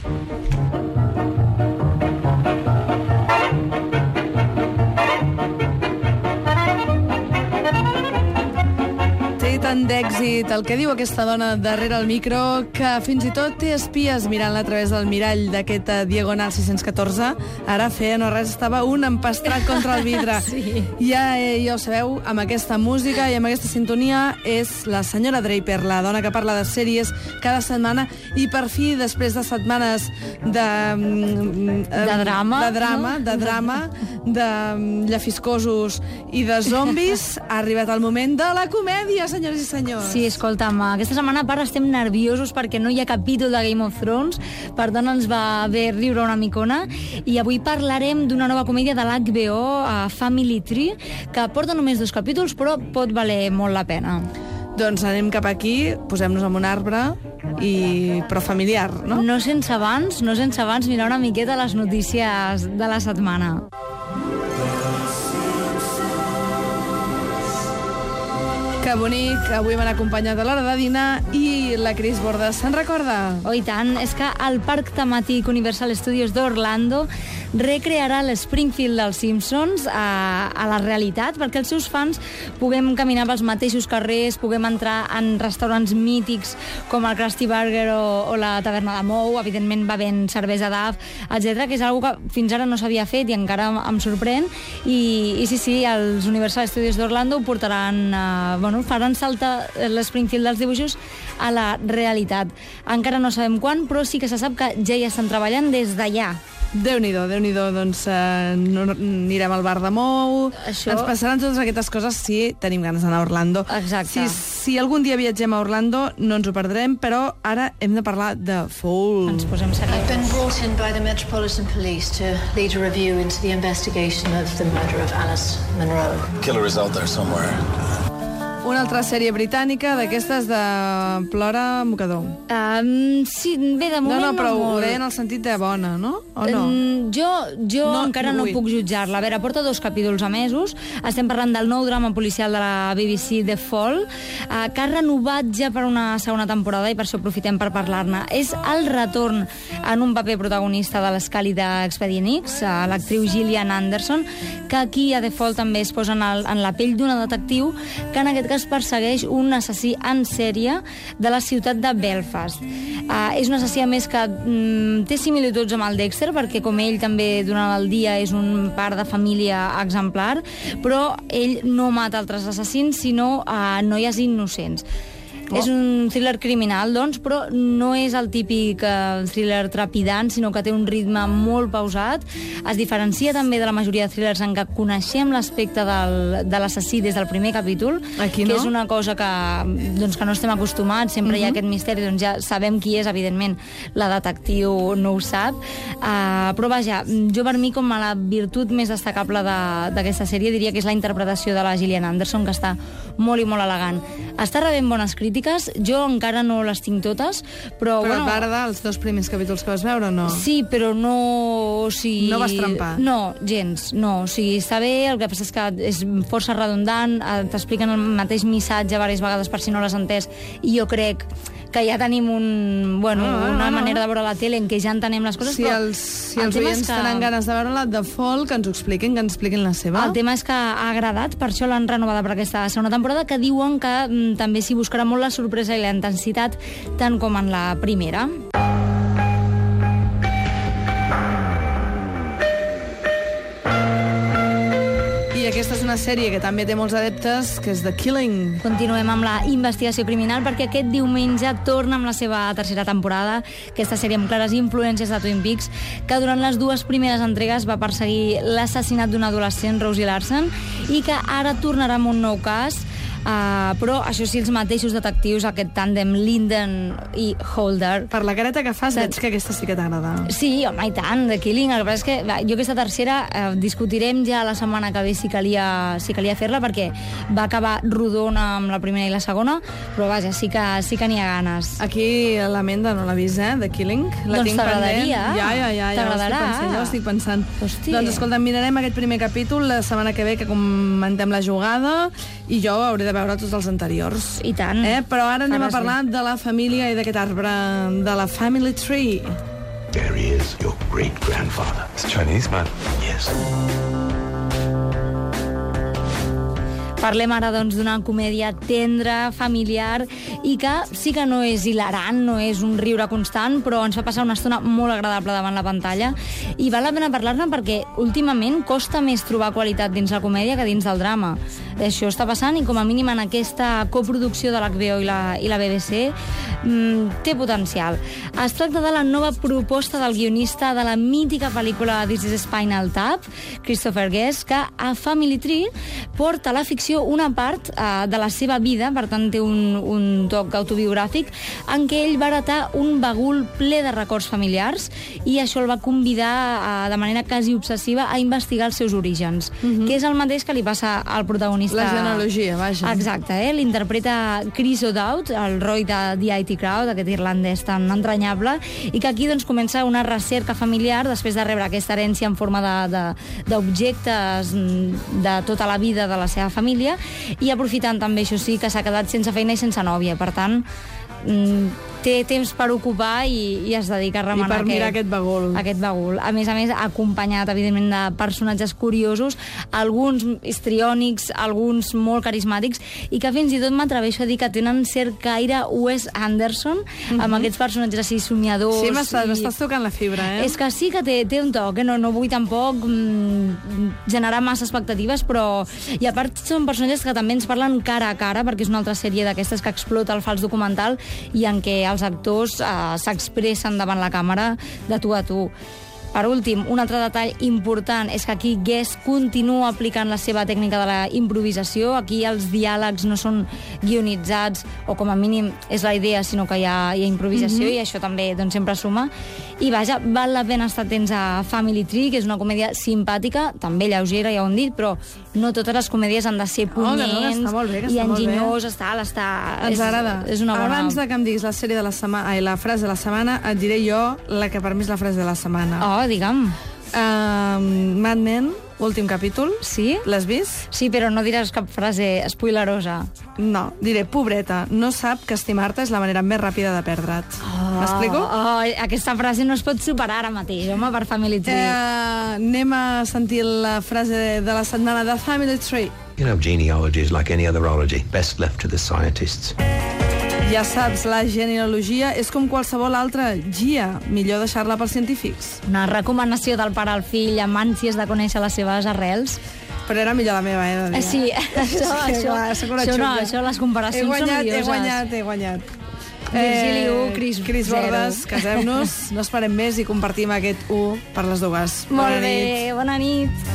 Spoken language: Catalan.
Tant d'èxit el que diu aquesta dona darrere el micro, que fins i tot té espies mirant-la a través del mirall d'aquest Diagonal 614. Ara feia no res, estava un empastrat contra el vidre. Sí. Ja ho sabeu, amb aquesta música i amb aquesta sintonia és la senyora Draper, la dona que parla de sèries cada setmana, i per fi, després de setmanes de drama, de llafiscosos i de zombis, ha arribat el moment de la comèdia, senyores i senyors. Sí, escolta'm, aquesta setmana a part estem nerviosos perquè no hi ha capítol de Game of Thrones, per tant ens va bé riure una micona, i avui parlarem d'una nova comèdia de l'HBO, Family Tree, que porta només 2 capítols, però pot valer molt la pena. Doncs anem cap aquí, posem-nos en un arbre, però familiar, no? No sense abans mirar una miqueta les notícies de la setmana. Que bonic, avui m'han acompanyat a l'hora de dinar i la Cris Bordes se'n recorda? Oh, i tant, és que el parc temàtic Universal Studios d'Orlando recrearà l'Springfield dels Simpsons a la realitat, perquè els seus fans puguem caminar pels mateixos carrers, puguem entrar en restaurants mítics com el Krusty Burger o la Taverna de Moe, evidentment bevent cervesa d'Af, etc., que és una que fins ara no s'havia fet i encara em sorprèn, i sí, els Universal Studios d'Orlando portaran, faran saltar l'Springfield dels dibuixos a la realitat. Encara no sabem quan, però sí que se sap que ja hi estan treballant des d'allà. Déu-n'hi-do, doncs anirem al bar de Mou, Això... ens passaran totes aquestes coses si tenim ganes d'anar a Orlando. Exacte. Si algun dia viatgem a Orlando no ens ho perdrem, però ara hem de parlar de Foul. Ens posem seriós. I've been brought in by the Metropolitan Police to lead a review into the investigation of the murder of Alice Munro. Killer is out there somewhere. Una altra sèrie britànica d'aquestes de plora mocador. Sí, bé, de moment no, però molt. ho deia en el sentit de bona, no? O no? Jo encara no puc jutjar-la. A veure, porta 2 capítols emesos. Estem parlant del nou drama policial de la BBC, The Fall, que ha renovat ja per una segona temporada i per això aprofitem per parlar-ne. És el retorn en un paper protagonista de l'escàlida Expedient X, l'actriu Gillian Anderson, que aquí a The Fall també es posa en la pell d'una detectiu que en aquest cas persegueix un assassí en sèrie de la ciutat de Belfast. És un assassí, a més, que té similituds amb el Dexter, perquè com ell també durant el dia és un pare de família exemplar, però ell no mata altres assassins, sinó noies innocents. És un thriller criminal, doncs, però no és el típic thriller trepidant, sinó que té un ritme molt pausat. Es diferencia també de la majoria de thrillers en què coneixem l'aspecte de l'assassí des del primer capítol, aquí no? Que és una cosa que no estem acostumats, sempre hi ha aquest misteri, doncs ja sabem qui és, evidentment, la detectiu no ho sap, però vaja, jo per mi com a la virtut més destacable d'aquesta sèrie diria que és la interpretació de la Gillian Anderson, que està molt i molt elegant. Està rebent bones crítiques, jo encara no les tinc totes, però et va agradar els 2 primers capítols que vas veure o no? Sí, però no... O sigui, no vas trempar? No, gens, no. O sigui, està bé, el que passa és que és força redundant, t'expliquen el mateix missatge diverses vegades per si no l'has entès, i jo crec que ja tenim una manera de veure la tele en què ja entenem les coses, però... Si els oients tenen ganes de veure-la, The Fall, que ens expliquin la seva. El tema és que ha agradat, per això l'han renovada per aquesta segona temporada, que diuen que també s'hi buscarà molt la sorpresa i la intensitat, tant com en la primera. I aquesta és una sèrie que també té molts adeptes, que és The Killing. Continuem amb la investigació criminal, perquè aquest diumenge torna amb la seva tercera temporada, aquesta sèrie amb clares influències de Twin Peaks, que durant les 2 primeres entregues va perseguir l'assassinat d'un adolescent, Rosie Larson, i que ara tornarà amb un nou cas, però això sí, els mateixos detectius, aquest tàndem Linden i Holder. Per la careta que fas, veig que aquesta sí que t'agrada. Sí, home, i tant, The Killing. El que passa és que jo aquesta tercera discutirem ja la setmana que ve si calia fer-la, perquè va acabar rodona amb la primera i la segona, però vaja, sí que n'hi ha ganes. Aquí l'Amenda no l'ha vist, The Killing. Doncs t'agradaria. Ja, t'agradarà. Estic pensant. Hòstia. Doncs escolta, mirarem aquest primer capítol la setmana que ve, que comentem la jugada, i jo hauré de veure tots els anteriors. I tant. Però ara anem a parlar de la família i d'aquest arbre, de la Family Tree. There he is, your great-grandfather. It's a Chinese man. Yes. Parlem ara doncs d'una comèdia tendra, familiar, i que sí que no és hilarant, no és un riure constant, però ens fa passar una estona molt agradable davant la pantalla, i val la pena parlar-ne perquè últimament costa més trobar qualitat dins la comèdia que dins del drama. Això està passant, i com a mínim en aquesta coproducció de l'HBO i la BBC té potencial. Es tracta de la nova proposta del guionista de la mítica pel·lícula This is Spinal Tap, Christopher Guest, que a Family Tree porta a la ficció una part de la seva vida, per tant té un toc autobiogràfic, en què ell va heretar un bagul ple de records familiars, i això el va convidar de manera quasi obsessiva a investigar els seus orígens, que és el mateix que li passa al protagonista. La genealogia, vaja. Exacte, l'interpreta Chris O'Dowd, el Roy de The IT Crowd, aquest irlandès tan entranyable, i que aquí doncs, comença una recerca familiar després de rebre aquesta herència en forma d'objectes de tota la vida de la seva família, i aprofitant també, això sí, que s'ha quedat sense feina i sense nòvia. Per tant, té temps per ocupar i es dedica a remenar mirar aquest bagul. A més, acompanyat, evidentment, de personatges curiosos, alguns histriònics, alguns molt carismàtics, i que fins i tot m'atreveixo a dir que tenen cert caire Wes Anderson, amb aquests personatges així somiadors. Sí, m'estàs tocant la fibra, eh? És que sí que té un toc, no vull tampoc generar massa expectatives, però... I a part són personatges que també ens parlen cara a cara, perquè és una altra sèrie d'aquestes que explota el fals documental i en què els actors s'expressen davant la càmera de tu a tu. Per últim, un altre detall important és que aquí Guest continua aplicant la seva tècnica de la improvisació. Aquí els diàlegs no són guionitzats, o com a mínim és la idea, sinó que hi ha improvisació, i això també doncs, sempre suma. I vaja, val la pena estar atents a Family Tree, que és una comèdia simpàtica, també lleugera, ja ho hem dit, però no totes les comèdies han de ser punyents i enginyoses, tal, ens agrada. És una bona... Abans de que em diguis la sèrie de la setmana, la frase de la setmana, et diré jo la que per mi és la frase de la setmana. Digue'm. Mad Men, últim capítol. Sí? L'has vist? Sí, però no diràs cap frase spoilerosa. No, diré, pobreta, no sap que estimar-te és la manera més ràpida de perdre't. M'explico? Aquesta frase no es pot superar ara mateix, home, per Family Tree. Anem a sentir la frase de la setmana de Family Tree. You know, genealogy is like any other ology, best left to the scientists. Ja saps, la genealogia és com qualsevol altra gia. Millor deixar-la pels científics. Una recomanació del pare al fill amb ànsies de conèixer les seves arrels. Però era millor la meva, de dir. Sí, això les comparacions són odioses. He guanyat. Virgili 1, Cris 0. Cris Bordes, casem-nos, no esperem més i compartim aquest 1 per les dues. Molt bé, bona nit.